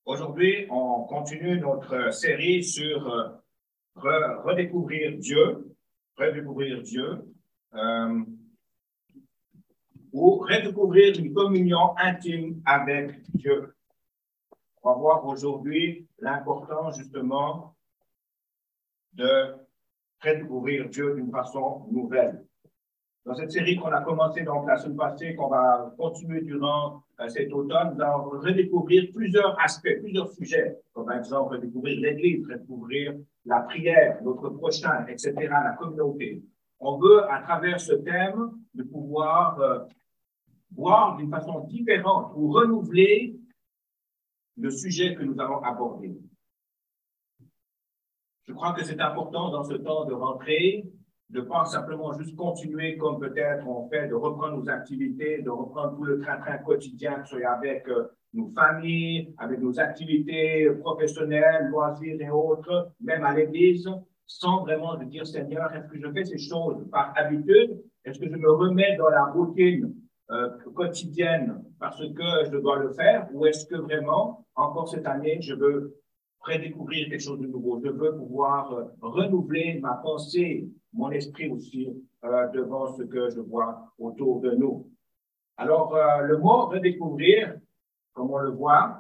Aujourd'hui, on continue notre série sur redécouvrir Dieu, euh, ou redécouvrir une communion intime avec Dieu. On va voir aujourd'hui l'importance justement de redécouvrir Dieu d'une façon nouvelle. Dans cette série qu'on a commencé donc la semaine passée, qu'on va continuer durant cet automne, nous allons redécouvrir plusieurs aspects, plusieurs sujets, comme par exemple redécouvrir l'Église, redécouvrir la prière, notre prochain, etc., la communauté. On veut, à travers ce thème, de pouvoir voir d'une façon différente ou renouveler le sujet que nous allons aborder. Je crois que c'est important dans ce temps de rentrée de pas simplement juste continuer comme peut-être on fait, de reprendre nos activités, de reprendre tout le train-train quotidien, que ce soit avec nos familles, avec nos activités professionnelles, loisirs et autres, même à l'église, sans vraiment de dire, Seigneur, est-ce que je fais ces choses par habitude? Est-ce que je me remets dans la routine quotidienne parce que je dois le faire? Ou est-ce que vraiment, encore cette année, je veux redécouvrir quelque chose de nouveau? Je veux pouvoir renouveler ma pensée, mon esprit aussi, devant ce que je vois autour de nous. Alors, le mot redécouvrir, comme on le voit,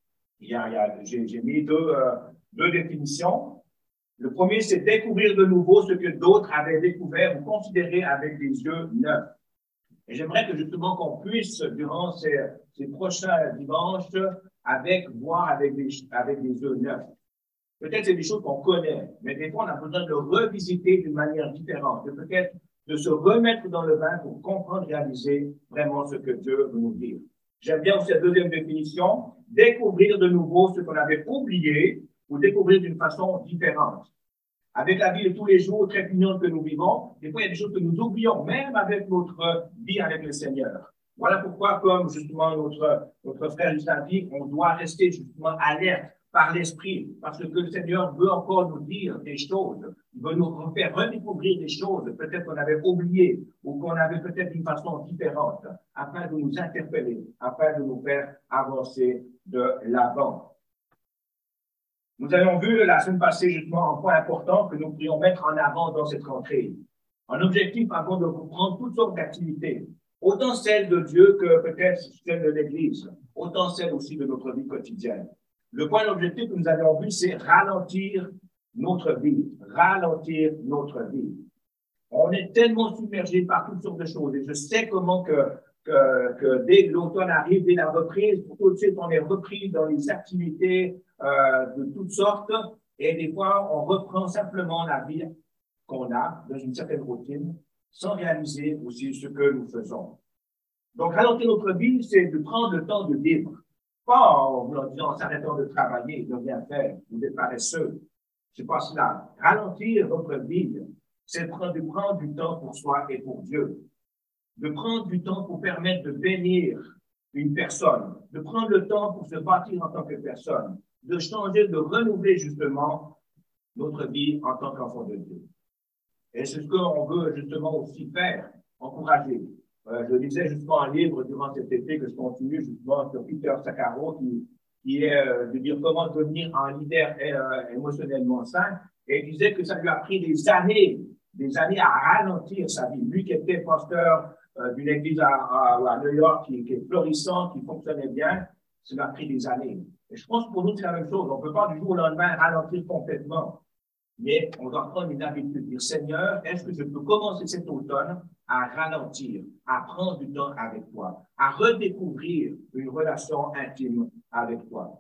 j'ai mis deux définitions. Le premier, c'est découvrir de nouveau ce que d'autres avaient découvert ou considéré avec des yeux neufs. Et j'aimerais que justement qu'on puisse, durant ces prochains dimanches, voir avec des yeux neufs. Peut-être c'est des choses qu'on connaît, mais des fois on a besoin de revisiter d'une manière différente, peut-être de se remettre dans le bain pour comprendre, réaliser vraiment ce que Dieu veut nous dire. J'aime bien aussi la deuxième définition, découvrir de nouveau ce qu'on avait oublié ou découvrir d'une façon différente. Avec la vie de tous les jours très puissante que nous vivons, des fois il y a des choses que nous oublions, même avec notre vie avec le Seigneur. Voilà pourquoi, comme justement notre frère Justin dit, on doit rester justement alerte par l'Esprit, parce que le Seigneur veut encore nous dire des choses, il veut nous faire redécouvrir des choses, peut-être qu'on avait oubliées, ou qu'on avait peut-être d'une façon différente, afin de nous interpeller, afin de nous faire avancer de l'avant. Nous avons vu la semaine passée justement un point important que nous pourrions mettre en avant dans cette rentrée. Un objectif avant de reprendre toutes sortes d'activités, autant celles de Dieu que peut-être celles de l'Église, autant celles aussi de notre vie quotidienne. Le point d'objectif que nous avions vu, c'est ralentir notre vie, ralentir notre vie. On est tellement submergé par toutes sortes de choses et je sais comment que dès que l'automne arrive, dès la reprise, tout de suite on est repris dans les activités de toutes sortes et des fois on reprend simplement la vie qu'on a dans une certaine routine sans réaliser aussi ce que nous faisons. Donc ralentir notre vie, c'est de prendre le temps de vivre. Pas en disant, en s'arrêtant de travailler, de rien faire, ou d'être paresseux. C'est pas cela. Ralentir votre vie, c'est de prendre du temps pour soi et pour Dieu. De prendre du temps pour permettre de bénir une personne. De prendre le temps pour se bâtir en tant que personne. De changer, de renouveler justement notre vie en tant qu'enfant de Dieu. Et c'est ce qu'on veut justement aussi faire, encourager. Je lisais justement un livre durant cet été que je continue justement sur Peter Saccaro qui est de dire comment devenir un leader émotionnellement sain. Et il disait que ça lui a pris des années à ralentir sa vie. Lui qui était pasteur d'une église à New York qui est florissante, qui fonctionnait bien, ça lui a pris des années. Et je pense que pour nous, c'est la même chose. On ne peut pas du jour au lendemain ralentir complètement. Mais on doit prendre une habitude, dire Seigneur, est-ce que je peux commencer cet automne à ralentir, à prendre du temps avec toi, à redécouvrir une relation intime avec toi.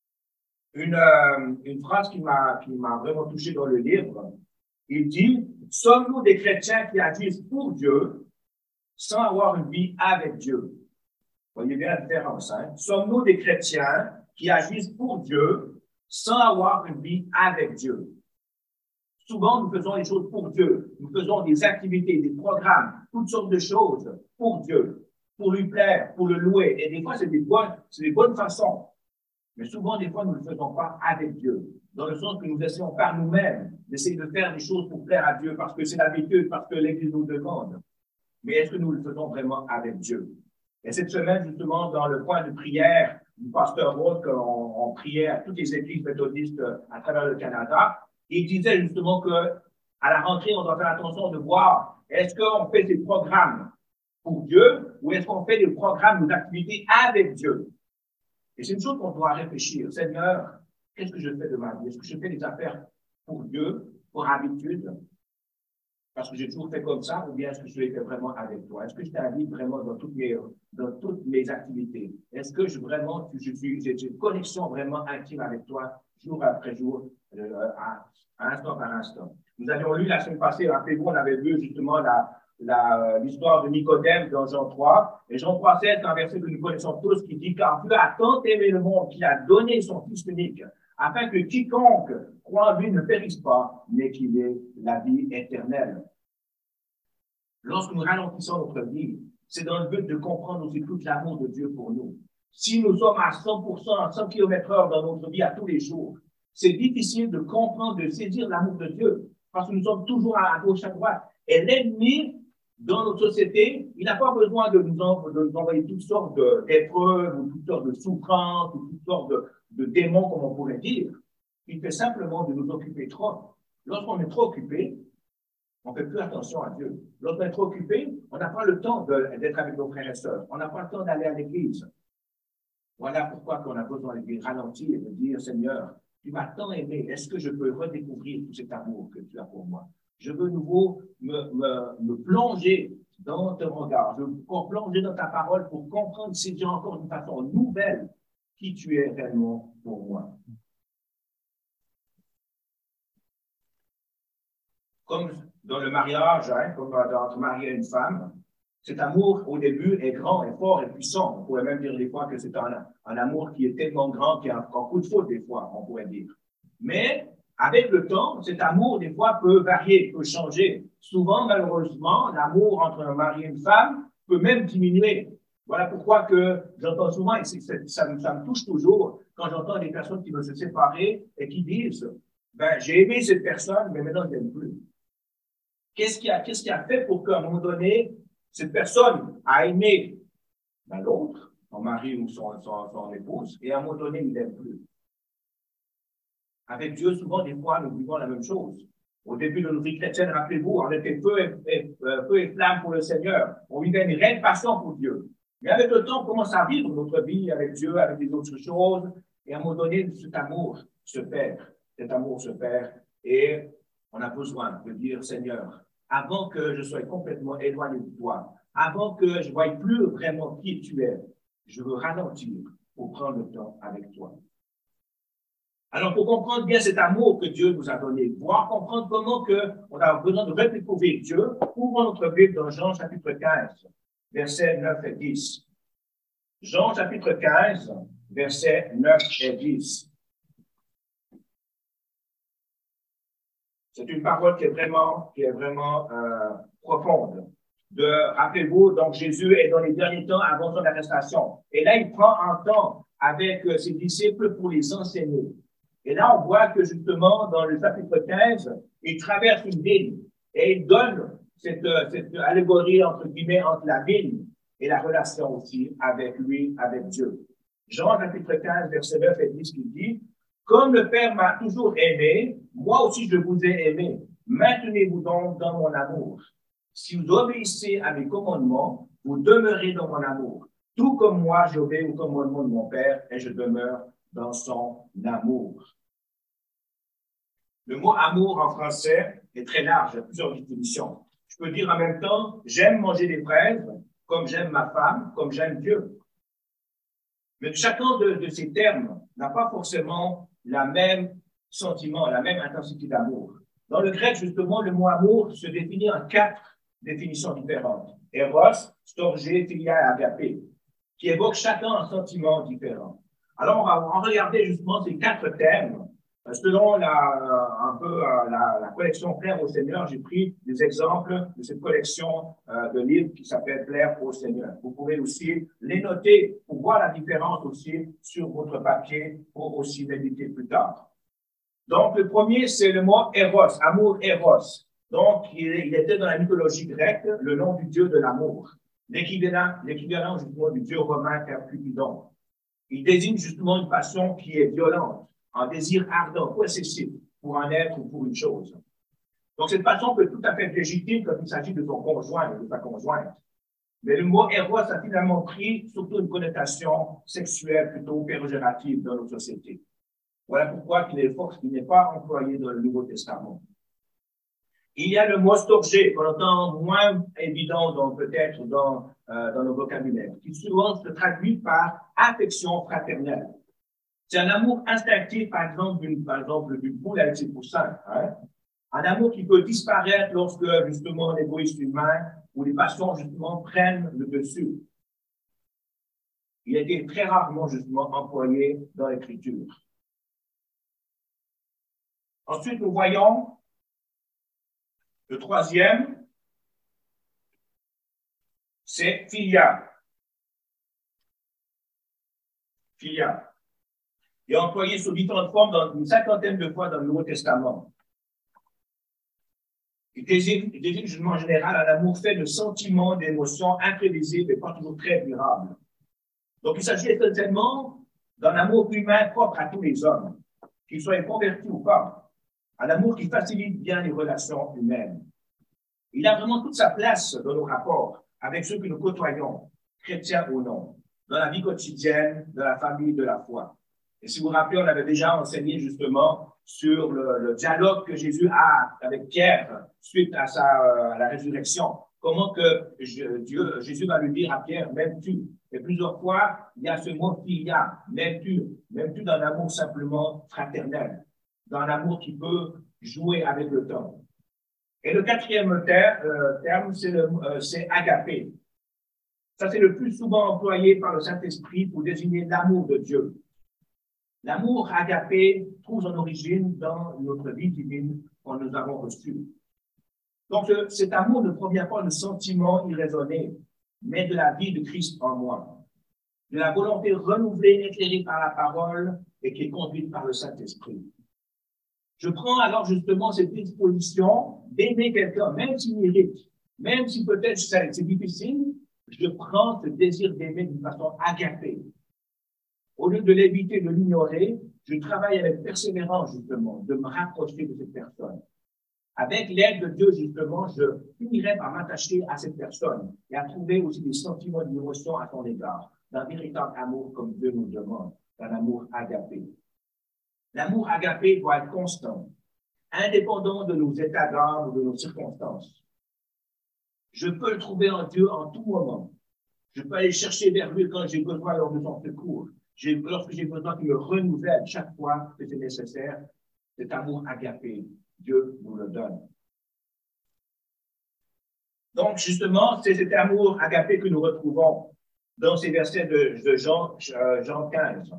Une phrase qui m'a vraiment touché dans le livre, il dit, sommes-nous des chrétiens qui agissent pour Dieu sans avoir une vie avec Dieu? Vous voyez bien la différence, hein? Sommes-nous des chrétiens qui agissent pour Dieu sans avoir une vie avec Dieu? Souvent, nous faisons les choses pour Dieu. Nous faisons des activités, des programmes, toutes sortes de choses pour Dieu, pour lui plaire, pour le louer. Et des fois, c'est des bonnes façons. Mais souvent, des fois, nous ne le faisons pas avec Dieu. Dans le sens que nous essayons par nous-mêmes d'essayer de faire des choses pour plaire à Dieu parce que c'est l'habitude, parce que l'Église nous demande. Mais est-ce que nous le faisons vraiment avec Dieu? Et cette semaine, justement, dans le point de prière, du pasteur Roth, qu'on priait à toutes les églises méthodistes à travers le Canada. Il disait justement que à la rentrée, on doit faire attention de voir est-ce qu'on fait des programmes pour Dieu ou est-ce qu'on fait des programmes ou d'activités avec Dieu. Et c'est une chose qu'on doit réfléchir. Seigneur, qu'est-ce que je fais de ma vie? Est-ce que je fais des affaires pour Dieu, pour habitude, parce que j'ai toujours fait comme ça, ou bien est-ce que je l'ai fait vraiment avec toi? Est-ce que je t'invite vraiment dans toutes mes activités? Est-ce que j'ai une connexion vraiment intime avec toi, jour après jour, instant par instant? Nous avions lu la semaine passée, rappelez-vous, on avait vu justement l'histoire de Nicodème dans Jean 3. Et Jean 3, 7, un verset que nous connaissons tous qui dit « Car Dieu a tant aimé le monde qu'il a donné son Fils unique, afin que quiconque croit en lui ne périsse pas, mais qu'il ait la vie éternelle. » Lorsque nous ralentissons notre vie, c'est dans le but de comprendre aussi tout l'amour de Dieu pour nous. Si nous sommes à 100%, à 100 km/h dans notre vie à tous les jours, c'est difficile de comprendre, de saisir l'amour de Dieu, parce que nous sommes toujours à gauche, à droite. Et l'ennemi, dans notre société, il n'a pas besoin de nous envoyer toutes sortes d'épreuves, ou toutes sortes de souffrances, ou toutes sortes de démons, comme on pourrait dire. Il fait simplement de nous occuper trop. Lorsqu'on est trop occupé, on ne fait plus attention à Dieu. Lorsqu'on est trop occupé, on n'a pas le temps d'être avec nos frères et sœurs. On n'a pas le temps d'aller à l'église. Voilà pourquoi on a besoin de ralentir et de dire, Seigneur, tu m'as tant aimé, est-ce que je peux redécouvrir tout cet amour que tu as pour moi? Je veux nouveau me plonger dans ton regard, je veux plonger dans ta parole pour comprendre, saisir encore d'une façon nouvelle qui tu es réellement pour moi. Comme dans le mariage, comme entre mari et une femme, cet amour, au début, est grand, est fort, est puissant. On pourrait même dire des fois que c'est un amour qui est tellement grand qu'il y a un coup de faute, des fois, on pourrait dire. Mais, avec le temps, cet amour, des fois, peut varier, peut changer. Souvent, malheureusement, l'amour entre un mari et une femme peut même diminuer. Voilà pourquoi que j'entends souvent, et ça me touche toujours, quand j'entends des personnes qui veulent se séparer et qui disent, ben, j'ai aimé cette personne, mais maintenant, je l'aime plus. Qu'est-ce qui a fait pour qu'à un moment donné, cette personne a aimé l'autre, son mari ou son épouse, et à un moment donné, il ne l'aime plus? Avec Dieu, souvent, des fois, nous vivons la même chose. Au début de notre vie chrétienne, rappelez-vous, on était feu et flamme pour le Seigneur. On vivait une réelle passion pour Dieu. Mais avec le temps, on commence à vivre notre vie avec Dieu, avec des autres choses, et à un moment donné, cet amour se perd. Cet amour se perd, et on a besoin de dire, Seigneur, avant que je sois complètement éloigné de toi, avant que je ne voie plus vraiment qui tu es, je veux ralentir pour prendre le temps avec toi. Alors, pour comprendre bien cet amour que Dieu nous a donné, voir comprendre comment on a besoin de redécouvrir Dieu, ouvrons notre Bible dans Jean chapitre 15, versets 9 et 10. Jean chapitre 15, versets 9 et 10. C'est une parole qui est vraiment profonde. Rappelez-vous, donc Jésus est dans les derniers temps avant son arrestation. Et là, il prend un temps avec ses disciples pour les enseigner. Et là, on voit que justement, dans le chapitre 15, il traverse une vigne et il donne cette allégorie, entre guillemets, entre la vigne et la relation aussi avec lui, avec Dieu. Jean chapitre 15, verset 9 et 10, qui dit, « Comme le Père m'a toujours aimé, moi aussi je vous ai aimé. Maintenez-vous donc dans mon amour. Si vous obéissez à mes commandements, vous demeurez dans mon amour. Tout comme moi, j'obéis aux commandements de mon Père et je demeure dans son amour. » Le mot amour en français est très large, il y a plusieurs définitions. Je peux dire en même temps, j'aime manger des fraises, comme j'aime ma femme, comme j'aime Dieu. Mais chacun de ces termes n'a pas forcément la même sentiment, la même intensité d'amour. Dans le grec, justement, le mot amour se définit en 4 définitions différentes. Eros, storgé, philia et agapé, qui évoquent chacun un sentiment différent. Alors, on va regarder justement ces 4 thèmes. Selon la collection Plaire au Seigneur, j'ai pris des exemples de cette collection de livres qui s'appelle Plaire au Seigneur. Vous pouvez aussi les noter pour voir la différence aussi sur votre papier pour aussi méditer plus tard. Donc, le premier, c'est le mot Eros, amour Eros. Donc, il était dans la mythologie grecque le nom du dieu de l'amour, l'équivalent justement du dieu romain Cupidon. Il désigne justement une passion qui est violente, un désir ardent, possessif pour un être ou pour une chose. Donc, cette passion peut tout à fait être légitime quand il s'agit de son conjoint ou de sa conjointe. Mais le mot éros a finalement pris surtout une connotation sexuelle plutôt péjorative dans notre société. Voilà pourquoi il n'est pas employé dans le Nouveau Testament. Il y a le mot storgé, qu'on entend moins évident peut-être dans nos vocabulaires, qui souvent se traduit par affection fraternelle. C'est un amour instinctif, par exemple, d'une poule avec ses poussins. Hein? Un amour qui peut disparaître lorsque, justement, l'égoïsme humain ou les passions, justement, prennent le dessus. Il a été très rarement, justement, employé dans l'Écriture. Ensuite, nous voyons le troisième, c'est philia. Philia. Il est employé sous différentes formes dans une cinquantaine de fois dans le Nouveau Testament. Il désigne justement en général un amour fait de sentiments, d'émotions imprévisibles et pas toujours très durables. Donc, il s'agit essentiellement d'un amour humain propre à tous les hommes, qu'ils soient convertis ou pas. Un amour qui facilite bien les relations humaines. Il a vraiment toute sa place dans nos rapports avec ceux que nous côtoyons, chrétiens ou non, dans la vie quotidienne, de la famille, de la foi. Et si vous vous rappelez, on avait déjà enseigné justement sur le dialogue que Jésus a avec Pierre suite à la résurrection. Comment que Jésus va lui dire à Pierre, m'aimes-tu? Et plusieurs fois, il y a ce mot philia, m'aimes-tu d'un amour simplement fraternel, d'un amour qui peut jouer avec le temps. Et le quatrième terme, c'est agapé. Ça, c'est le plus souvent employé par le Saint-Esprit pour désigner l'amour de Dieu. L'amour agapé trouve son origine dans notre vie divine que nous avons reçue. Donc, cet amour ne provient pas de sentiments irraisonnés, mais de la vie de Christ en moi, de la volonté renouvelée, éclairée par la parole et qui est conduite par le Saint-Esprit. Je prends alors justement cette disposition d'aimer quelqu'un, même s'il m'irrite, même si peut-être c'est difficile, je prends ce désir d'aimer d'une façon agapée. Au lieu de l'éviter, de l'ignorer, je travaille avec persévérance justement, de me rapprocher de cette personne. Avec l'aide de Dieu, justement, je finirai par m'attacher à cette personne et à trouver aussi des sentiments d'émotion à son égard, d'un véritable amour comme Dieu nous demande, d'un amour agapé. L'amour agapé doit être constant, indépendant de nos états d'âme ou de nos circonstances. Je peux le trouver en Dieu en tout moment. Je peux aller chercher vers lui quand j'ai besoin lors de son secours. Lorsque j'ai besoin qu'il me renouvelle chaque fois que c'est nécessaire, cet amour agapé, Dieu nous le donne. Donc, justement, c'est cet amour agapé que nous retrouvons dans ces versets de Jean 15.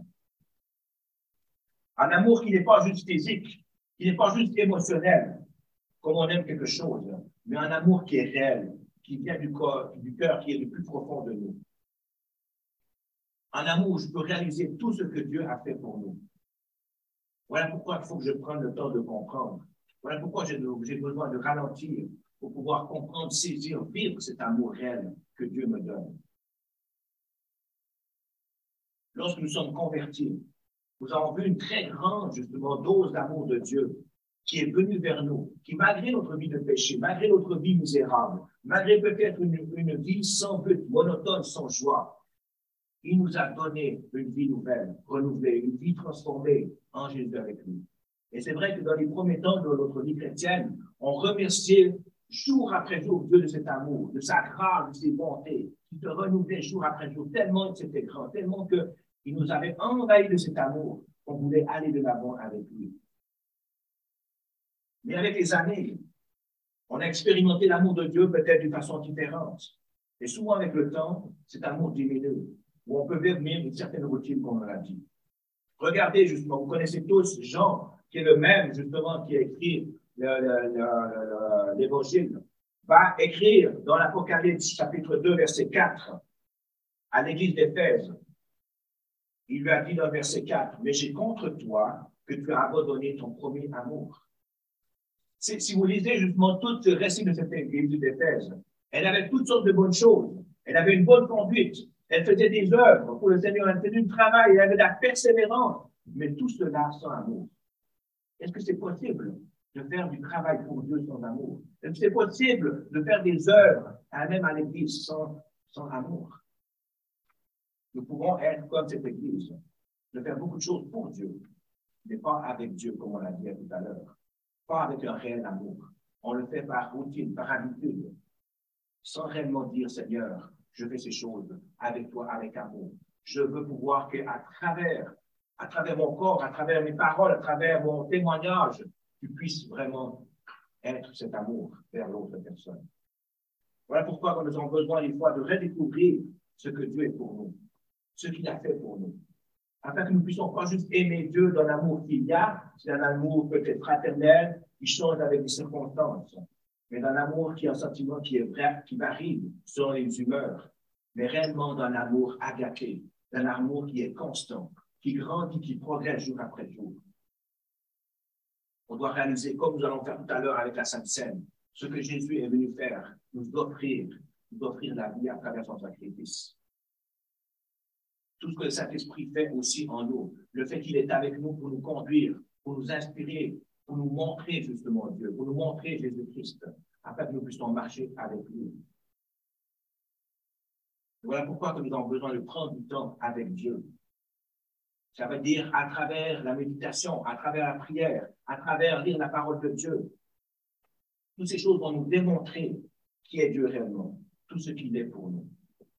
Un amour qui n'est pas juste physique, qui n'est pas juste émotionnel, comme on aime quelque chose, mais un amour qui est réel, qui vient du cœur, qui est le plus profond de nous. Un amour où je peux réaliser tout ce que Dieu a fait pour nous. Voilà pourquoi il faut que je prenne le temps de comprendre. Voilà pourquoi j'ai besoin de ralentir pour pouvoir comprendre, saisir, vivre cet amour réel que Dieu me donne. Lorsque nous sommes convertis, nous avons vu une très grande, justement, dose d'amour de Dieu qui est venue vers nous, qui, malgré notre vie de péché, malgré notre vie misérable, malgré peut-être une vie sans but, monotone, sans joie, il nous a donné une vie nouvelle, renouvelée, une vie transformée en Jésus avec lui. Et c'est vrai que dans les premiers temps de notre vie chrétienne, on remerciait jour après jour Dieu de cet amour, de sa grâce, de ses bontés, qui se renouvelait jour après jour, tellement que c'était grand, tellement qu'il nous avait envahi de cet amour qu'on voulait aller de l'avant avec lui. Mais avec les années, on a expérimenté l'amour de Dieu peut-être d'une façon différente. Et souvent avec le temps, cet amour diminue, où on peut devenir une certaine routine, comme on l'a dit. Regardez justement, vous connaissez tous Jean, qui est le même justement qui a écrit l'Évangile, va écrire dans l'Apocalypse chapitre 2, verset 4, à l'église d'Éphèse. Il lui a dit dans le verset 4, « Mais j'ai contre toi que tu as abandonné ton premier amour. » Si vous lisez justement tout le récit de cette église d'Éphèse, elle avait toutes sortes de bonnes choses. Elle avait une bonne conduite. Elle faisait des œuvres pour le Seigneur, elle faisait du travail, elle avait de la persévérance, mais tout cela sans amour. Est-ce que c'est possible de faire du travail pour Dieu sans amour? Est-ce que c'est possible de faire des œuvres, même à l'Église, sans amour? Nous pouvons être comme cette Église, de faire beaucoup de choses pour Dieu, mais pas avec Dieu, comme on l'a dit tout à l'heure. Pas avec un réel amour. On le fait par routine, par habitude, sans réellement dire, Seigneur, je fais ces choses avec toi, avec amour. Je veux pouvoir qu'à travers mon corps, à travers mes paroles, à travers mon témoignage, tu puisses vraiment être cet amour vers l'autre personne. Voilà pourquoi nous avons besoin des fois de redécouvrir ce que Dieu est pour nous, ce qu'il a fait pour nous, afin que nous puissions pas juste aimer Dieu dans l'amour qu'il y a, c'est un amour peut-être fraternel, qui change avec les circonstances, mais dans l'amour qui est un sentiment qui est vrai, qui varie selon les humeurs, mais réellement dans l'amour agapé, d'un amour qui est constant, qui grandit, qui progresse jour après jour. On doit réaliser, comme nous allons faire tout à l'heure avec la Sainte Seine, ce que Jésus est venu faire, nous offrir la vie à travers son sacrifice. Tout ce que le Saint-Esprit fait aussi en nous, le fait qu'il est avec nous pour nous conduire, pour nous inspirer, pour nous montrer justement Dieu, pour nous montrer Jésus-Christ, afin que nous puissions marcher avec lui. Voilà pourquoi nous avons besoin de prendre du temps avec Dieu. Ça veut dire à travers la méditation, à travers la prière, à travers lire la parole de Dieu. Toutes ces choses vont nous démontrer qui est Dieu réellement, tout ce qu'il est pour nous.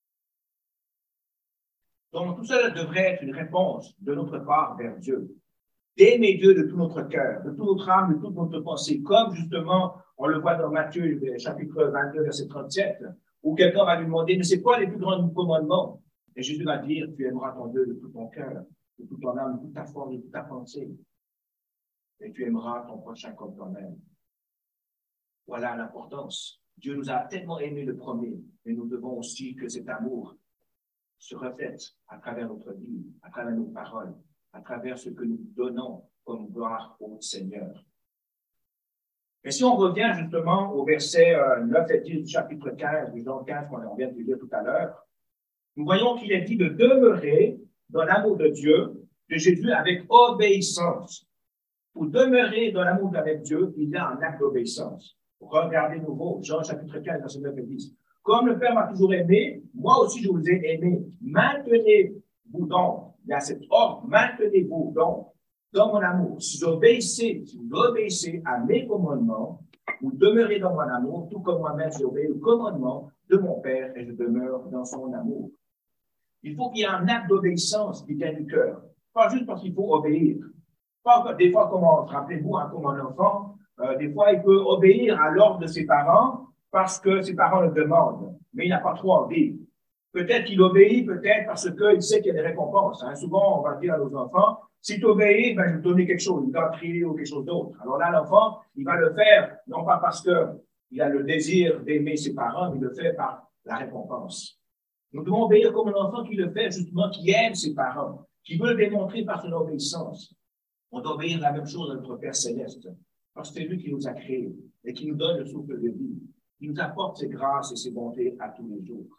Donc, tout cela devrait être une réponse de notre part vers Dieu. D'aimer Dieu de tout notre cœur, de toute notre âme, de toute notre pensée, comme justement on le voit dans Matthieu, chapitre 22, verset 37, où quelqu'un va lui demander, mais c'est quoi les plus grands commandements? Et Jésus va dire, tu aimeras ton Dieu de tout ton cœur, de toute ton âme, de toute ta force, de toute ta pensée. Et tu aimeras ton prochain comme toi-même. Voilà l'importance. Dieu nous a tellement aimés le premier, mais nous devons aussi que cet amour se reflète à travers notre vie, à travers nos paroles, à travers ce que nous donnons comme gloire au Seigneur. Et si on revient justement au verset 9 et 10 du chapitre 15, du Jean 15, qu'on vient de lire tout à l'heure, nous voyons qu'il est dit de demeurer dans l'amour de Dieu, de Jésus, avec obéissance. Pour demeurer dans l'amour avec Dieu, il y a un acte d'obéissance. Regardez nouveau, Jean chapitre 15, verset 9 et 10. Comme le Père m'a toujours aimé, moi aussi je vous ai aimé. Maintenez-vous donc, il y a cet ordre, maintenez-vous donc dans mon amour. Si vous obéissez à mes commandements, vous demeurez dans mon amour, tout comme moi-même j'obéis au commandement de mon Père et je demeure dans son amour. Il faut qu'il y ait un acte d'obéissance qui vient du cœur. Pas juste parce qu'il faut obéir. Pas, des fois, rappelez-vous, comme un enfant, des fois, il peut obéir à l'ordre de ses parents parce que ses parents le demandent, mais il n'a pas trop envie. Peut-être qu'il obéit, peut-être parce qu'il sait qu'il y a des récompenses. Hein. Souvent, on va dire à nos enfants, si tu obéis, ben, je vais te donner quelque chose, une gâterie ou quelque chose d'autre. Alors là, l'enfant, il va le faire, non pas parce qu'il a le désir d'aimer ses parents, mais il le fait par la récompense. Nous devons obéir comme un enfant qui le fait, justement, qui aime ses parents, qui veut le démontrer par son obéissance. On doit obéir la même chose à notre Père Céleste, parce que c'est lui qui nous a créés et qui nous donne le souffle de vie. Il nous apporte ses grâces et ses bontés à tous les jours.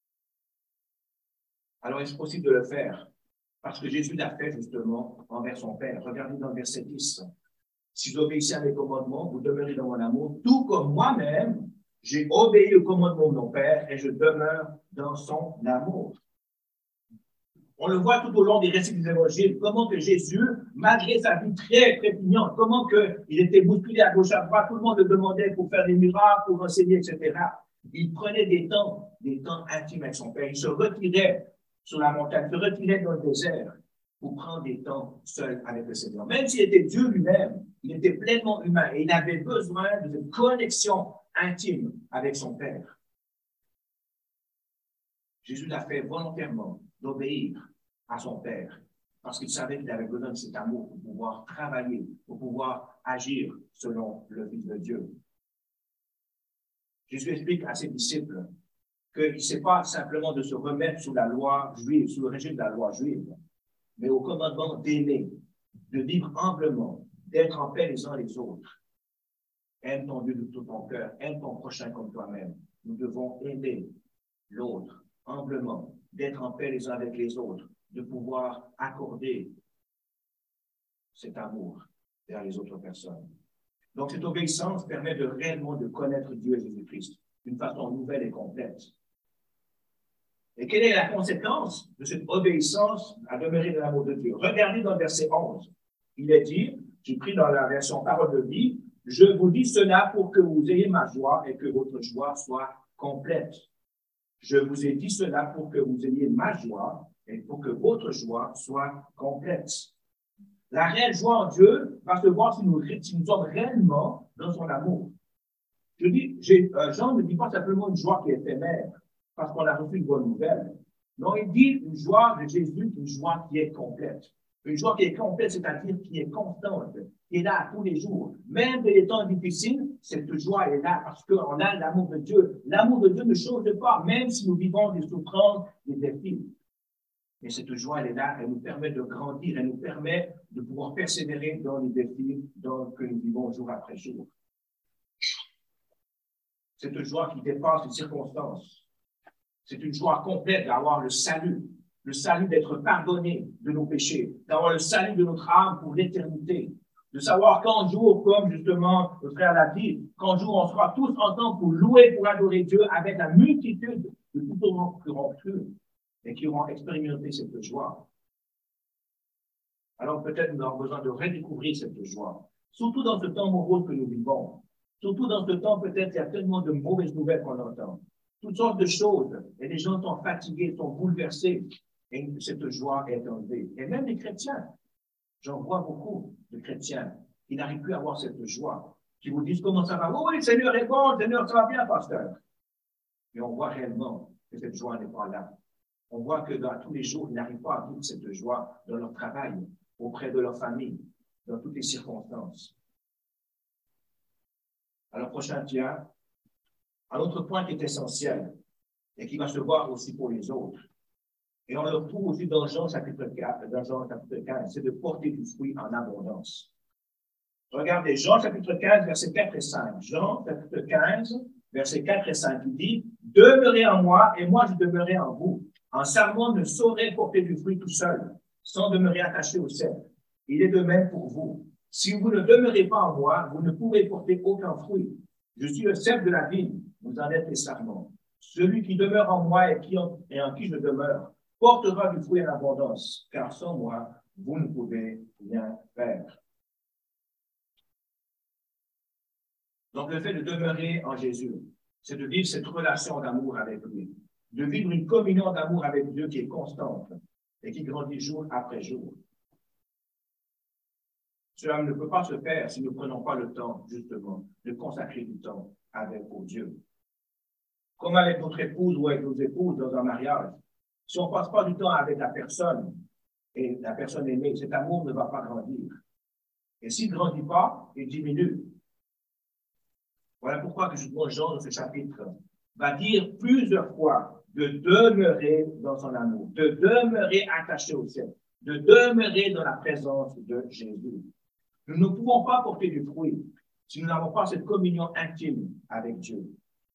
Alors, est-ce possible de le faire? Parce que Jésus l'a fait justement envers son Père. Regardez dans le verset 10. Si vous obéissez à mes commandements, vous demeurez dans mon amour, tout comme moi-même, j'ai obéi au commandement de mon Père et je demeure dans son amour. On le voit tout au long des récits des évangiles, comment que Jésus, malgré sa vie très prégnante, comment qu'il était bousculé à gauche à droite, tout le monde le demandait pour faire des miracles, pour enseigner, etc. Il prenait des temps intimes avec son Père. Il se retirait sur la montagne, se retirait dans le désert pour prendre des temps seul avec le Seigneur. Même s'il était Dieu lui-même, il était pleinement humain et il avait besoin d'une connexion intime avec son Père. Jésus l'a fait volontairement d'obéir à son Père, parce qu'il savait qu'il avait besoin de cet amour pour pouvoir travailler, pour pouvoir agir selon le Fils de Dieu. Jésus explique à ses disciples qu'il ne s'est pas simplement de se remettre sous la loi juive, sous le régime de la loi juive, mais au commandement d'aimer, de vivre humblement, d'être en paix les uns les autres. Aime ton Dieu de tout ton cœur, aime ton prochain comme toi-même. Nous devons aimer l'autre humblement, d'être en paix les uns avec les autres, de pouvoir accorder cet amour vers les autres personnes. Donc, cette obéissance permet de réellement de connaître Dieu et Jésus-Christ d'une façon nouvelle et complète. Et quelle est la conséquence de cette obéissance à demeurer dans l'amour de Dieu? Regardez dans le verset 11. Il est dit, j'ai pris dans la version parole de vie, je vous dis cela pour que vous ayez ma joie et que votre joie soit complète. Je vous ai dit cela pour que vous ayez ma joie et pour que votre joie soit complète. La réelle joie en Dieu va se voir si nous sommes réellement dans son amour. Je dis, Jean ne dit pas simplement une joie qui est éphémère, parce qu'on a reçu une bonne nouvelle. Non, il dit une joie de Jésus, une joie qui est complète. Une joie qui est complète, c'est-à-dire qui est constante, qui est là tous les jours. Même dans les temps difficiles, cette joie est là parce qu'on a l'amour de Dieu. L'amour de Dieu ne change pas, même si nous vivons des souffrances, des défis. Mais cette joie, elle est là, elle nous permet de grandir, elle nous permet de pouvoir persévérer dans les défis que nous vivons jour après jour. C'est une joie qui dépasse les circonstances. C'est une joie complète d'avoir le salut d'être pardonné de nos péchés, d'avoir le salut de notre âme pour l'éternité, de savoir qu'un jour, comme justement le frère l'a dit, qu'un jour on sera tous ensemble pour louer, pour adorer Dieu avec la multitude de tous ceux qui auront cru et qui auront expérimenté cette joie. Alors peut-être nous avons besoin de redécouvrir cette joie, surtout dans ce temps morose que nous vivons. Surtout dans ce temps, peut-être, il y a tellement de mauvaises nouvelles qu'on entend. Toutes sortes de choses. Et les gens sont fatigués, sont bouleversés. Et cette joie est enlevée. Et même les chrétiens. J'en vois beaucoup de chrétiens qui n'arrivent plus à avoir cette joie. Qui vous disent comment ça va. Oh, oui, le Seigneur est bon, le Seigneur, ça va bien, pasteur. Mais on voit réellement que cette joie n'est pas là. On voit que dans tous les jours, ils n'arrivent pas à vivre cette joie dans leur travail, auprès de leur famille, dans toutes les circonstances. Alors, prochain tien, un autre point qui est essentiel et qui va se voir aussi pour les autres. Et on le retrouve aussi dans Jean chapitre 15, c'est de porter du fruit en abondance. Regardez, Jean chapitre 15, versets 4 et 5. Jean chapitre 15, versets 4 et 5, il dit, « Demeurez en moi et moi je demeurerai en vous. Un sarment ne saurait porter du fruit tout seul, sans demeurer attaché au cep. Il est de même pour vous. Si vous ne demeurez pas en moi, vous ne pourrez porter aucun fruit. Je suis le cep de la vigne, vous en êtes les sarments. Celui qui demeure en moi et en qui je demeure portera du fruit en abondance, car sans moi, vous ne pouvez rien faire. » Donc, le fait de demeurer en Jésus, c'est de vivre cette relation d'amour avec lui, de vivre une communion d'amour avec Dieu qui est constante et qui grandit jour après jour. Cela ne peut pas se faire si nous ne prenons pas le temps, justement, de consacrer du temps avec Dieu. Comme avec notre épouse ou avec nos épouses dans un mariage, si on ne passe pas du temps avec la personne et la personne aimée, cet amour ne va pas grandir. Et s'il ne grandit pas, il diminue. Voilà pourquoi que justement Jean, dans ce chapitre, va dire plusieurs fois de demeurer dans son amour, de demeurer attaché au ciel, de demeurer dans la présence de Jésus. Nous ne pouvons pas porter du fruit si nous n'avons pas cette communion intime avec Dieu.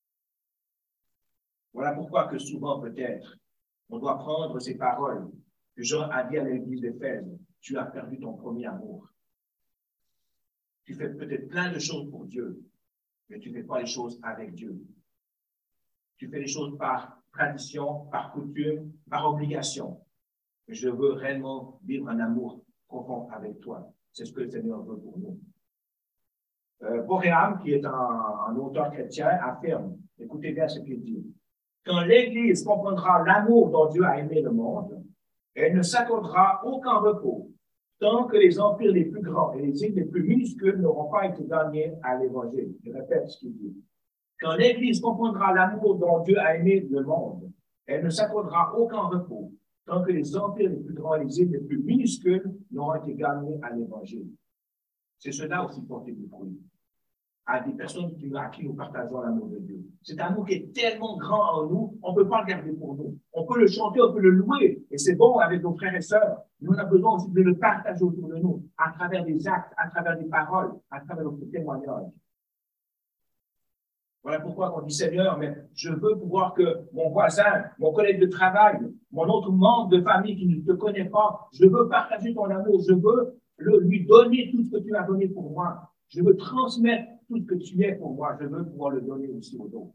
Voilà pourquoi que souvent, peut-être, on doit prendre ces paroles que Jean a dit à l'église d'Éphèse. Tu as perdu ton premier amour. Tu fais peut-être plein de choses pour Dieu, mais tu ne fais pas les choses avec Dieu. Tu fais les choses par tradition, par coutume, par obligation. Mais je veux réellement vivre un amour profond avec toi. C'est ce que le Seigneur veut pour nous. Boréam, qui est un auteur chrétien, affirme, écoutez bien ce qu'il dit, quand l'Église comprendra l'amour dont Dieu a aimé le monde, elle ne s'accordera aucun repos tant que les empires les plus grands et les îles les plus minuscules n'auront pas été gagnés à l'Évangile. Je répète ce qu'il dit. Quand l'Église comprendra l'amour dont Dieu a aimé le monde, elle ne s'accordera aucun repos tant que les empires les plus grands et les îles les plus minuscules n'auront été gagnés à l'Évangile. C'est cela aussi porter du fruit à des personnes à qui nous partageons l'amour de Dieu. Cet amour qui est tellement grand en nous, on ne peut pas le garder pour nous. On peut le chanter, on peut le louer, et c'est bon avec nos frères et sœurs. Mais on a besoin aussi de le partager autour de nous, à travers des actes, à travers des paroles, à travers notre témoignage. Voilà pourquoi on dit, Seigneur, mais je veux pouvoir que mon voisin, mon collègue de travail, mon autre membre de famille qui ne te connaît pas, je veux partager ton amour, je veux lui donner tout ce que tu as donné pour moi. Je veux transmettre tout ce que tu es pour moi. Je veux pouvoir le donner aussi aux autres.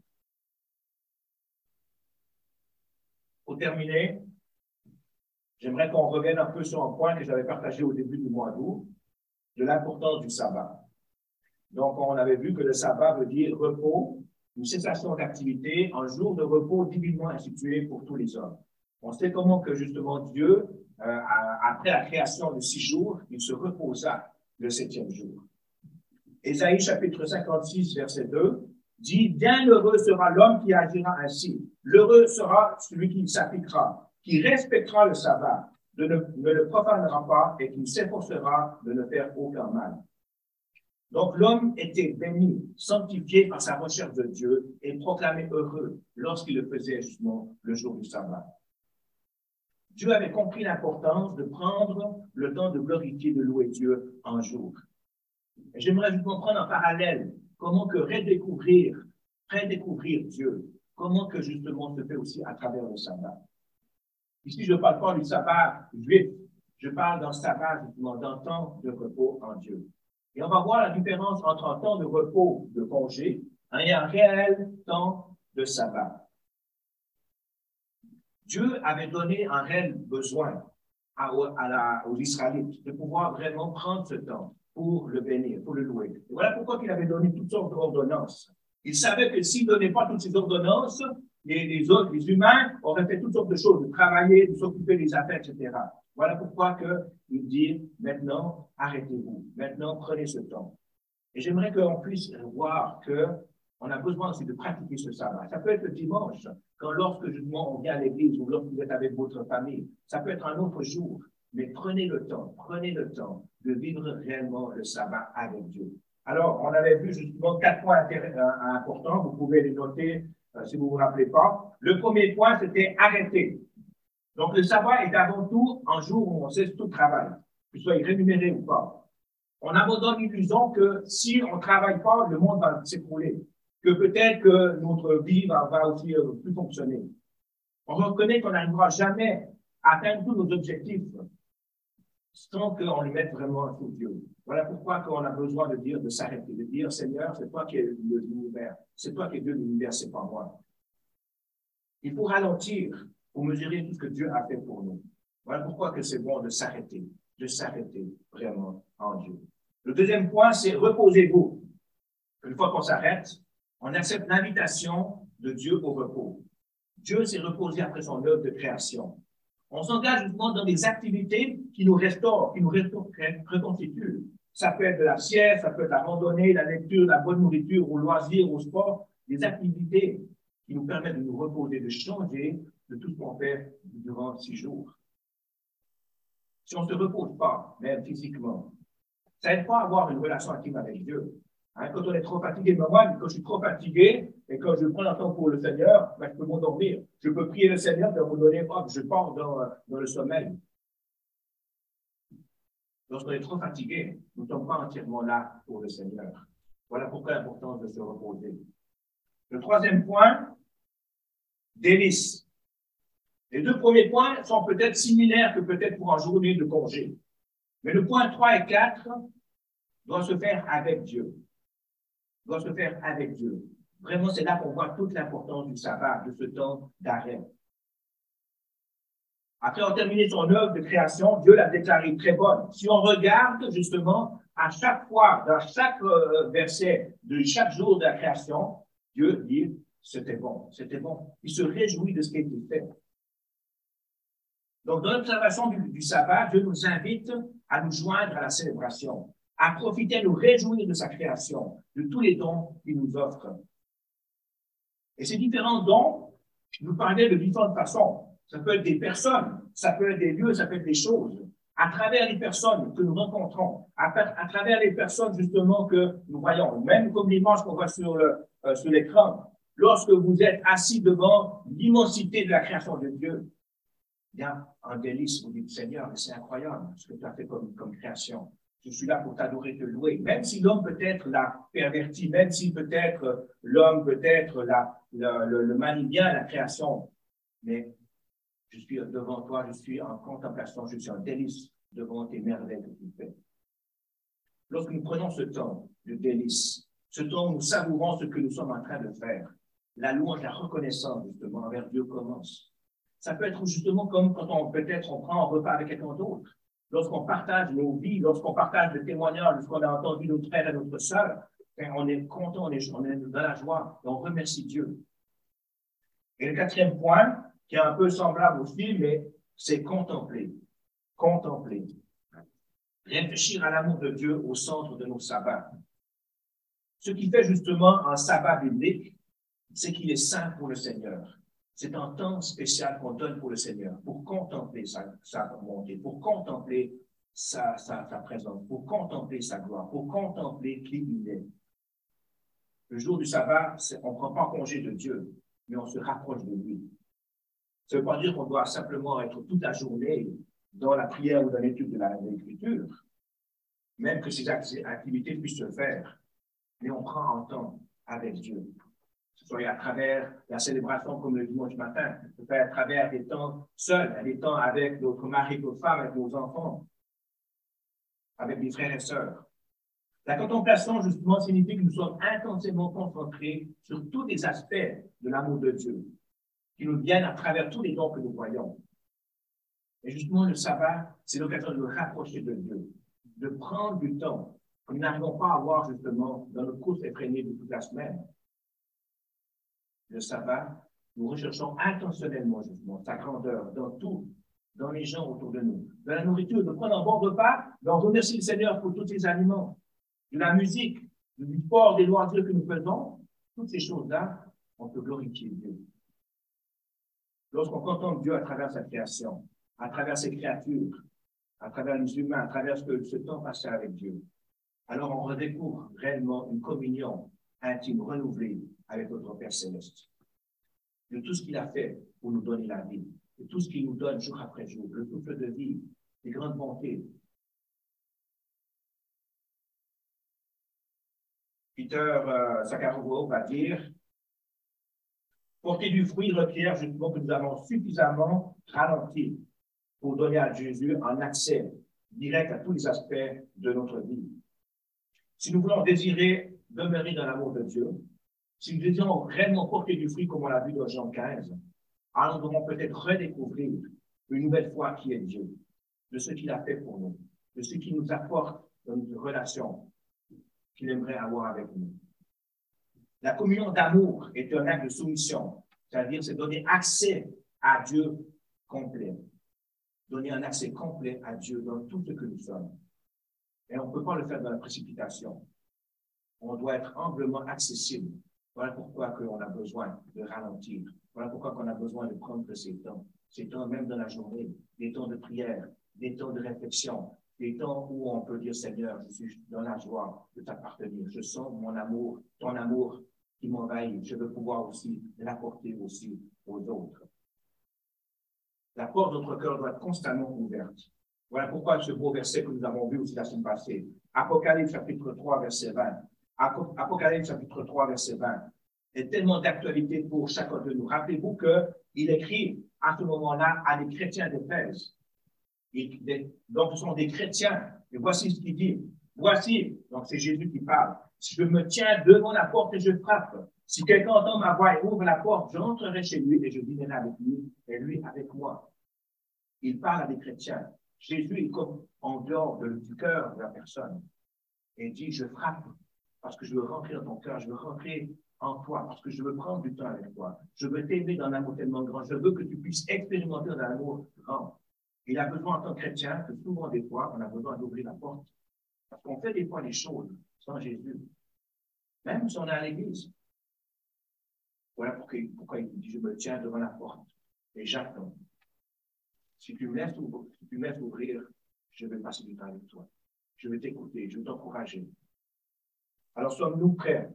Pour terminer, j'aimerais qu'on revienne un peu sur un point que j'avais partagé au début du mois d'août, de l'importance du sabbat. Donc, on avait vu que le sabbat veut dire repos, une cessation d'activité, un jour de repos divinement institué pour tous les hommes. On sait comment que justement Dieu, après la création de 6 jours, il se reposa le 7e jour. Ésaïe chapitre 56, verset 2, dit « Bienheureux sera l'homme qui agira ainsi, l'heureux sera celui qui s'appliquera, qui respectera le sabbat, ne le profanera pas et qui s'efforcera de ne faire aucun mal. » Donc, l'homme était béni, sanctifié par sa recherche de Dieu et proclamé heureux lorsqu'il le faisait justement le jour du sabbat. Dieu avait compris l'importance de prendre le temps de glorifier, de louer Dieu un jour. Et j'aimerais justement prendre en parallèle comment que redécouvrir Dieu, comment que justement se fait aussi à travers le sabbat. Ici, je ne parle pas du sabbat juif, je parle d'un sabbat justement, d'un temps de repos en Dieu. Et on va voir la différence entre un temps de repos, de congé, et un réel temps de sabbat. Dieu avait donné un réel besoin aux Israélites de pouvoir vraiment prendre ce temps pour le bénir, pour le louer. Et voilà pourquoi il avait donné toutes sortes d'ordonnances. Il savait que s'il ne donnait pas toutes ces ordonnances, les humains auraient fait toutes sortes de choses, de travailler, de s'occuper des affaires, etc. Voilà pourquoi il dit, maintenant, arrêtez-vous. Maintenant, prenez ce temps. Et j'aimerais qu'on puisse voir qu'on a besoin aussi de pratiquer ce sabbat. Ça peut être le dimanche, lorsque justement on vient à l'église ou lorsque vous êtes avec votre famille. Ça peut être un autre jour. Mais prenez le temps de vivre réellement le sabbat avec Dieu. Alors, on avait vu justement 4 points importants. Vous pouvez les noter si vous ne vous rappelez pas. Le premier point, c'était arrêter. Donc, le sabbat est avant tout un jour où on cesse tout travail, que ce soit rémunéré ou pas. On abandonne l'illusion que si on ne travaille pas, le monde va s'écrouler, que peut-être que notre vie va aussi plus fonctionner. On reconnaît qu'on n'arrivera jamais à atteindre tous nos objectifs sans qu'on les mette vraiment sous Dieu. Voilà pourquoi on a besoin de s'arrêter, de dire, Seigneur, c'est toi qui es l'univers, c'est toi qui es Dieu de l'univers, c'est pas moi. Il faut ralentir pour mesurer tout ce que Dieu a fait pour nous. Voilà pourquoi c'est bon de s'arrêter vraiment en Dieu. Le deuxième point, c'est reposez-vous. Une fois qu'on s'arrête, on accepte l'invitation de Dieu au repos. Dieu s'est reposé après son œuvre de création. On s'engage justement dans des activités qui nous restaurent, qui nous reconstituent. Ça peut être de la sieste, ça peut être la randonnée, la lecture, la bonne nourriture, au loisir, au sport, des activités qui nous permettent de nous reposer, de changer de tout ce qu'on fait durant 6 jours. Si on ne se repose pas, même physiquement, ça n'aide pas à avoir une relation intime avec Dieu. Hein, quand on est trop fatigué, moi, quand je suis trop fatigué et quand je prends un temps pour le Seigneur, je peux m'endormir. Je peux prier le Seigneur, puis à un moment donné, je pars dans le sommeil. Lorsqu'on est trop fatigué, nous ne sommes pas entièrement là pour le Seigneur. Voilà pourquoi l'importance de se reposer. Le troisième point, délices. Les 2 premiers points sont peut-être similaires que peut-être pour une journée de congé. Mais le point 3 et 4 doit se faire avec Dieu. Vraiment, c'est là qu'on voit toute l'importance du sabbat, de ce temps d'arrêt. Après avoir terminé son œuvre de création, Dieu l'a déclarée très bonne. Si on regarde justement à chaque fois, dans chaque verset de chaque jour de la création, Dieu dit, c'était bon. Il se réjouit de ce qui a été fait. Donc, dans l'observation du sabbat, Dieu nous invite à nous joindre à la célébration, à profiter, à nous réjouir de sa création, de tous les dons qu'il nous offre. Et ces différents dons, nous parlaient de différentes façons. Ça peut être des personnes, ça peut être des lieux, ça peut être des choses. À travers les personnes que nous rencontrons, à travers les personnes justement que nous voyons, même comme l'image qu'on voit sur l'écran, lorsque vous êtes assis devant l'immensité de la création de Dieu, il y a un délice, vous dites, Seigneur, c'est incroyable ce que tu as fait comme création. Je suis là pour t'adorer, te louer. Même si l'homme peut-être l'a perverti, même si peut-être l'homme, peut-être le manie bien la création, mais je suis devant toi, je suis en contemplation, je suis en délice devant tes merveilles que tu fais. Lorsque nous prenons ce temps de délice, ce temps où nous savourons ce que nous sommes en train de faire, la louange, la reconnaissance, justement, envers Dieu commence. Ça peut être justement comme quand peut-être on prend un repas avec quelqu'un d'autre. Lorsqu'on partage nos vies, lorsqu'on partage le témoignage, lorsqu'on a entendu notre frère et notre sœur, on est content, on est dans la joie et on remercie Dieu. Et le quatrième point, qui est un peu semblable aussi, mais c'est contempler. Contempler. Réfléchir à l'amour de Dieu au centre de nos sabbats. Ce qui fait justement un sabbat biblique, c'est qu'il est saint pour le Seigneur. C'est un temps spécial qu'on donne pour le Seigneur, pour contempler sa bonté, pour contempler sa présence, pour contempler sa gloire, pour contempler qui il est. Le jour du sabbat, on ne prend pas congé de Dieu, mais on se rapproche de lui. Ça ne veut pas dire qu'on doit simplement être toute la journée dans la prière ou dans l'étude de l'Écriture, même que ces activités puissent se faire, mais on prend un temps avec Dieu. Que ce soit à travers la célébration comme le dimanche matin, que ce soit à travers des temps seuls, des temps avec notre mari, notre femme, avec nos enfants, avec des frères et sœurs. La contemplation, justement, signifie que nous sommes intensément concentrés sur tous les aspects de l'amour de Dieu, qui nous viennent à travers tous les dons que nous voyons. Et justement, le sabbat, c'est l'occasion de nous rapprocher de Dieu, de prendre du temps que nous n'arrivons pas à avoir, justement, dans notre course effrénée de toute la semaine. Le sabbat, nous recherchons intentionnellement, justement, sa grandeur dans tout, dans les gens autour de nous. Dans la nourriture, de prendre un bon repas, on remercie le Seigneur pour tous ces aliments. De la musique, du sport, des loisirs que nous faisons, toutes ces choses-là, on peut glorifier Dieu. Lorsqu'on contemple Dieu à travers sa création, à travers ses créatures, à travers les humains, à travers ce temps passé avec Dieu, alors on redécouvre réellement une communion intime, renouvelée avec notre Père Céleste. De tout ce qu'il a fait pour nous donner la vie, de tout ce qu'il nous donne jour après jour, le souffle de vie, les grandes bontés. Peter Sakharov va dire, porter du fruit requiert justement que nous avons suffisamment ralenti pour donner à Jésus un accès direct à tous les aspects de notre vie. Si nous voulons désirer demeurer dans l'amour de Dieu, si nous désirons réellement porter du fruit comme on l'a vu dans Jean 15, alors nous devons peut-être redécouvrir une nouvelle fois qui est Dieu, de ce qu'il a fait pour nous, de ce qu'il nous apporte dans notre relation qu'il aimerait avoir avec nous. La communion d'amour est un acte de soumission, c'est-à-dire c'est donner accès à Dieu complet. Donner un accès complet à Dieu dans tout ce que nous sommes. Et on ne peut pas le faire dans la précipitation. On doit être humblement accessible. Voilà pourquoi on a besoin de ralentir. Voilà pourquoi on a besoin de prendre ces temps même dans la journée, des temps de prière, des temps de réflexion, des temps où on peut dire, Seigneur, je suis dans la joie de t'appartenir. Je sens mon amour, ton amour qui m'envahit. Je veux pouvoir aussi l'apporter aussi aux autres. La porte de notre cœur doit être constamment ouverte. Voilà pourquoi ce beau verset que nous avons vu aussi la semaine passée. Apocalypse chapitre 3, verset 20. Apocalypse chapitre 3, verset 20 est tellement d'actualité pour chacun de nous. Rappelez-vous qu'il écrit à ce moment-là à des chrétiens d'Éphèse. Donc, ce sont des chrétiens. Et voici ce qu'il dit. Voici, donc c'est Jésus qui parle. Si je me tiens devant la porte et je frappe, si quelqu'un entend ma voix et ouvre la porte, j'entrerai chez lui et je dînerai avec lui et lui avec moi. Il parle à des chrétiens. Jésus est comme en dehors du cœur de la personne. Et il dit, je frappe parce que je veux rentrer dans ton cœur, je veux rentrer en toi, parce que je veux prendre du temps avec toi. Je veux t'aimer dans l'amour tellement grand. Je veux que tu puisses expérimenter dans l'amour grand. Il a besoin en tant que chrétien que souvent des fois, on a besoin d'ouvrir la porte. Parce qu'on fait des fois les choses sans Jésus. Même si on est à l'église. Voilà pourquoi il dit, je me tiens devant la porte et j'attends. Si tu me laisses ouvrir, je vais passer du temps avec toi. Je vais t'écouter, je vais t'encourager. Alors sommes-nous prêts?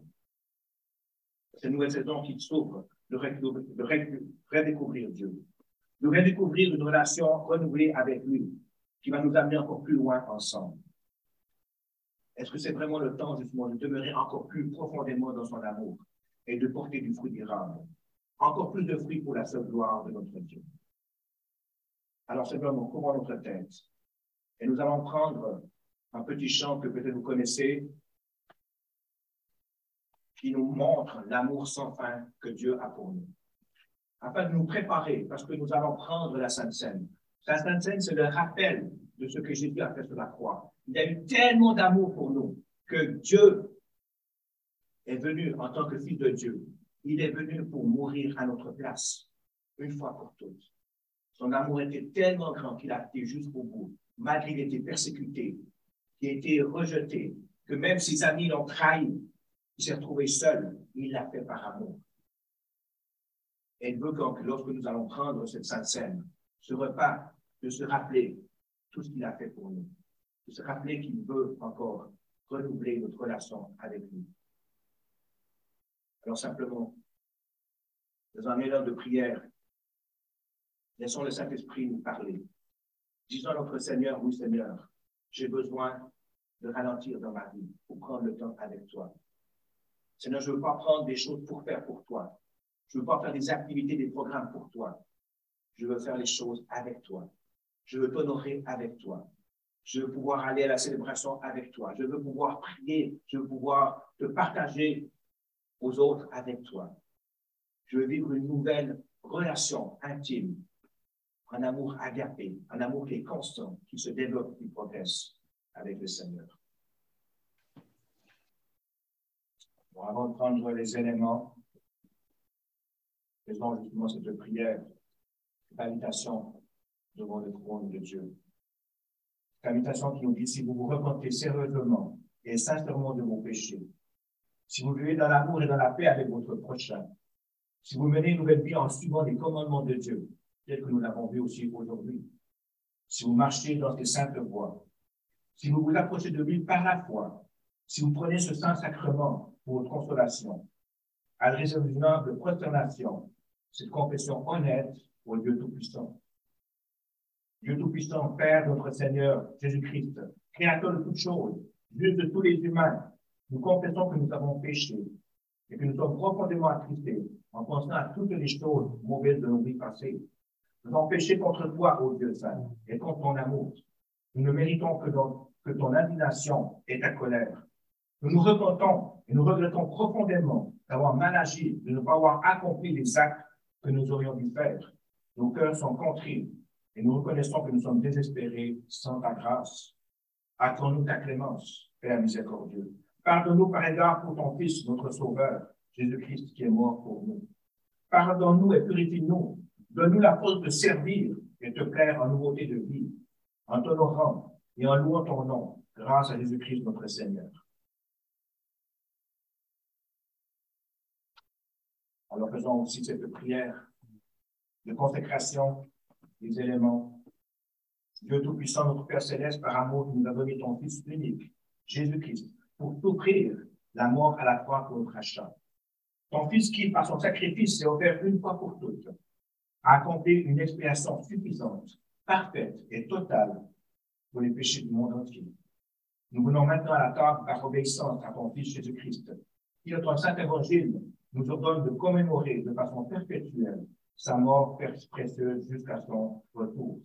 Cette nouvelle saison qui s'ouvre de redécouvrir Dieu, de redécouvrir une relation renouvelée avec lui, qui va nous amener encore plus loin ensemble. Est-ce que c'est vraiment le temps, justement, de demeurer encore plus profondément dans son amour et de porter du fruit durable? Encore plus de fruits pour la seule gloire de notre Dieu. Alors, simplement, couvrons notre tête. Et nous allons prendre un petit chant que peut-être vous connaissez, qui nous montre l'amour sans fin que Dieu a pour nous. Afin de nous préparer, parce que nous allons prendre la Sainte Seine. La Sainte Seine, c'est le rappel de ce que Jésus a fait sur la croix. Il y a eu tellement d'amour pour nous que Dieu est venu en tant que Fils de Dieu. Il est venu pour mourir à notre place, une fois pour toutes. Son amour était tellement grand qu'il a été jusqu'au bout, malgré qu'il était persécuté, qu'il a été rejeté, que même ses amis l'ont trahi, il s'est retrouvé seul, il l'a fait par amour. Et il veut que lorsque nous allons prendre cette Sainte Seine, ce repas, de se rappeler tout ce qu'il a fait pour nous, de se rappeler qu'il veut encore renouveler notre relation avec lui. Alors simplement, dans un élan de prière, laissons le Saint-Esprit nous parler. Disons à notre Seigneur, oui Seigneur, j'ai besoin de ralentir dans ma vie pour prendre le temps avec toi. Seigneur, je ne veux pas prendre des choses pour faire pour toi. Je ne veux pas faire des activités, des programmes pour toi. Je veux faire les choses avec toi. Je veux t'honorer avec toi. Je veux pouvoir aller à la célébration avec toi. Je veux pouvoir prier. Je veux pouvoir te partager aux autres avec toi. Je veux vivre une nouvelle relation intime, un amour agapé, un amour qui est constant, qui se développe, qui progresse avec le Seigneur. Bon, avant de prendre les éléments, faisons justement cette prière, cette invitation devant le trône de Dieu. Cette invitation qui nous dit, si vous vous repentez sérieusement et sincèrement de vos péchés, si vous vivez dans l'amour et dans la paix avec votre prochain, si vous menez une nouvelle vie en suivant les commandements de Dieu, tels que nous l'avons vu aussi aujourd'hui, si vous marchez dans ces saintes voies, si vous vous approchez de lui par la foi, si vous prenez ce saint sacrement pour votre consolation, adressez une humble prosternation, cette confession honnête au Dieu Tout-Puissant. Dieu Tout-Puissant, Père, notre Seigneur, Jésus-Christ, Créateur de toutes choses, juge de tous les humains, nous confessons que nous avons péché et que nous sommes profondément attristés en pensant à toutes les choses mauvaises de nos vies passées. Nous avons péché contre toi, ô Dieu Saint, et contre ton amour. Nous ne méritons que ton indignation et ta colère. Nous nous repentons et nous regrettons profondément d'avoir mal agi, de ne pas avoir accompli les actes que nous aurions dû faire. Nos cœurs sont contrits et nous reconnaissons que nous sommes désespérés sans ta grâce. Accorde-nous ta clémence, Père miséricordieux. Pardonne-nous par égard pour ton Fils, notre Sauveur, Jésus-Christ, qui est mort pour nous. Pardonne-nous et purifie-nous. Donne-nous la force de servir et te plaire en nouveauté de vie, en t'honorant et en louant ton nom, grâce à Jésus-Christ, notre Seigneur. Alors faisons aussi cette prière de consécration des éléments. Dieu Tout-Puissant, notre Père Céleste, par amour, tu nous as donné ton Fils unique, Jésus-Christ, pour t'offrir la mort à la croix pour notre achat. Ton Fils qui, par son sacrifice, s'est offert une fois pour toutes, a accompli une expiation suffisante, parfaite et totale pour les péchés du monde entier. Nous venons maintenant à la table par obéissance à ton Fils Jésus-Christ, qui, dans ton Saint Évangile, nous ordonne de commémorer de façon perpétuelle sa mort précieuse jusqu'à son retour.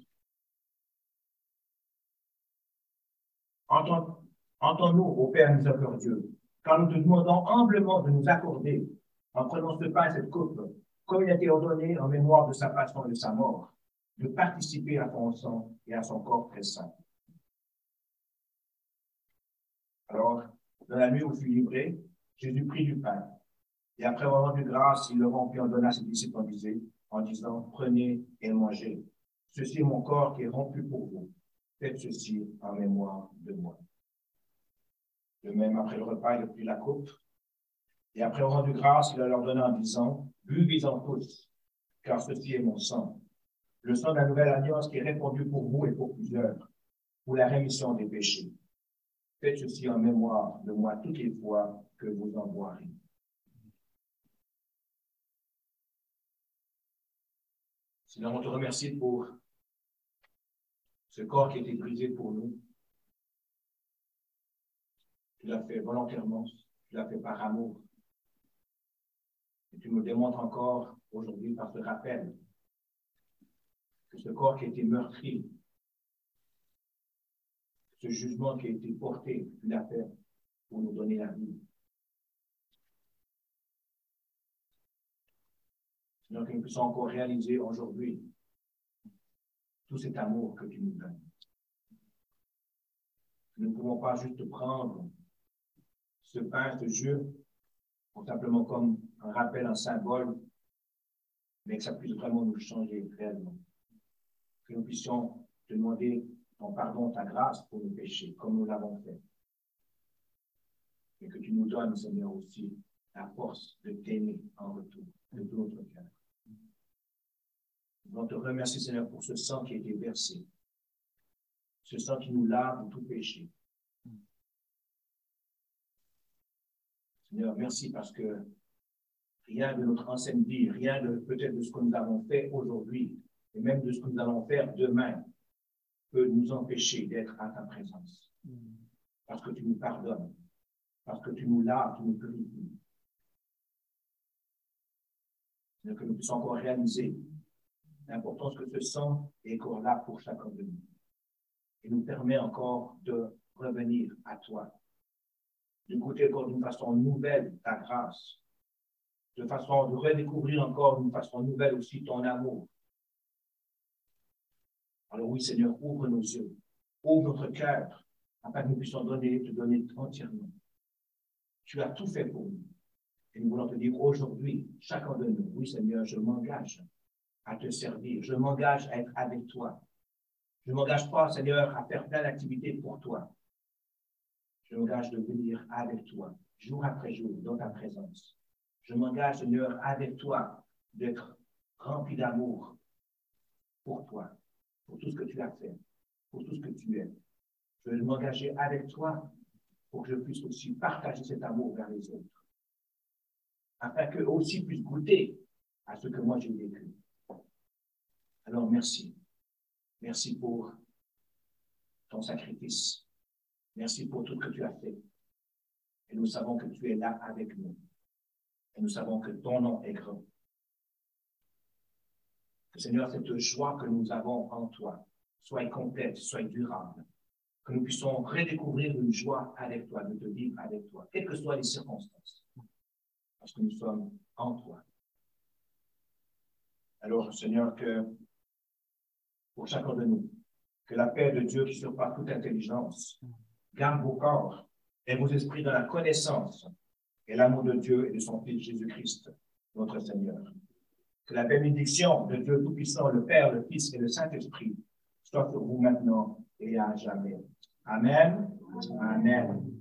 Entends-nous, ô Père miséricordieux, car nous te demandons humblement de nous accorder, en prenant ce pain et cette coupe, comme il a été ordonné en mémoire de sa passion et de sa mort, de participer à son sang et à son corps très saint. Alors, dans la nuit où fut livré, Jésus prit du pain, et après avoir rendu grâce, il le rompit en donnant à ses disciples en disant, prenez et mangez. Ceci est mon corps qui est rompu pour vous. Faites ceci en mémoire de moi. De même, après le repas, il prit la coupe, et après avoir rendu grâce, il leur donna en disant, buvez-en tous, car ceci est mon sang, le sang de la nouvelle alliance qui est répandu pour vous et pour plusieurs, pour la rémission des péchés. Faites ceci en mémoire de moi toutes les fois que vous en boirez. Seigneur, on te remercie pour ce corps qui a été brisé pour nous. Tu l'as fait volontairement, tu l'as fait par amour. Et tu nous démontres encore aujourd'hui par ce rappel que ce corps qui a été meurtri, ce jugement qui a été porté, tu l'as fait pour nous donner la vie. Seigneur, que nous puissions encore réaliser aujourd'hui tout cet amour que tu nous donnes. Nous ne pouvons pas juste prendre ce pain, ce jeu, pour simplement comme un rappel, un symbole, mais que ça puisse vraiment nous changer réellement. Que nous puissions te demander ton pardon, ta grâce pour nos péchés, comme nous l'avons fait. Et que tu nous donnes, Seigneur, aussi la force de t'aimer en retour, de tout notre cœur. Nous voulons te remercier, Seigneur, pour ce sang qui a été versé, ce sang qui nous lave de tout péché. Seigneur, merci parce que rien de notre ancienne vie, rien de peut-être de ce que nous avons fait aujourd'hui, et même de ce que nous allons faire demain, peut nous empêcher d'être à ta présence. Parce que tu nous pardonnes, parce que tu nous laves, tu nous purifies. Seigneur, que nous puissions encore réaliser l'importance que ce sang est encore là pour chacun de nous. Et nous permet encore de revenir à toi, de goûter encore d'une façon nouvelle ta grâce, de façon de redécouvrir encore d'une façon nouvelle aussi ton amour. Alors oui, Seigneur, ouvre nos yeux, ouvre notre cœur, afin que nous puissions te donner entièrement. Tu as tout fait pour nous. Et nous voulons te dire aujourd'hui, chacun de nous, oui, Seigneur, je m'engage à te servir, je m'engage à être avec toi. Je ne m'engage pas, Seigneur, à faire plein d'activités pour toi. Je m'engage de venir avec toi, jour après jour, dans ta présence. Je m'engage, Seigneur, avec toi, d'être rempli d'amour pour toi, pour tout ce que tu as fait, pour tout ce que tu es. Je veux m'engager avec toi pour que je puisse aussi partager cet amour vers les autres, afin qu'eux aussi puissent goûter à ce que moi j'ai vécu. Alors merci. Merci pour ton sacrifice. Merci pour tout ce que tu as fait. Et nous savons que tu es là avec nous. Et nous savons que ton nom est grand. Que Seigneur, cette joie que nous avons en toi soit complète, soit durable. Que nous puissions redécouvrir une joie avec toi, de te vivre avec toi, quelles que soient les circonstances. Parce que nous sommes en toi. Alors, Seigneur, que pour chacun de nous, que la paix de Dieu qui surpasse toute intelligence garde vos corps et vos esprits dans la connaissance et l'amour de Dieu et de son Fils Jésus-Christ, notre Seigneur. Que la bénédiction de Dieu Tout-Puissant, le Père, le Fils et le Saint-Esprit soit sur vous maintenant et à jamais. Amen. Amen.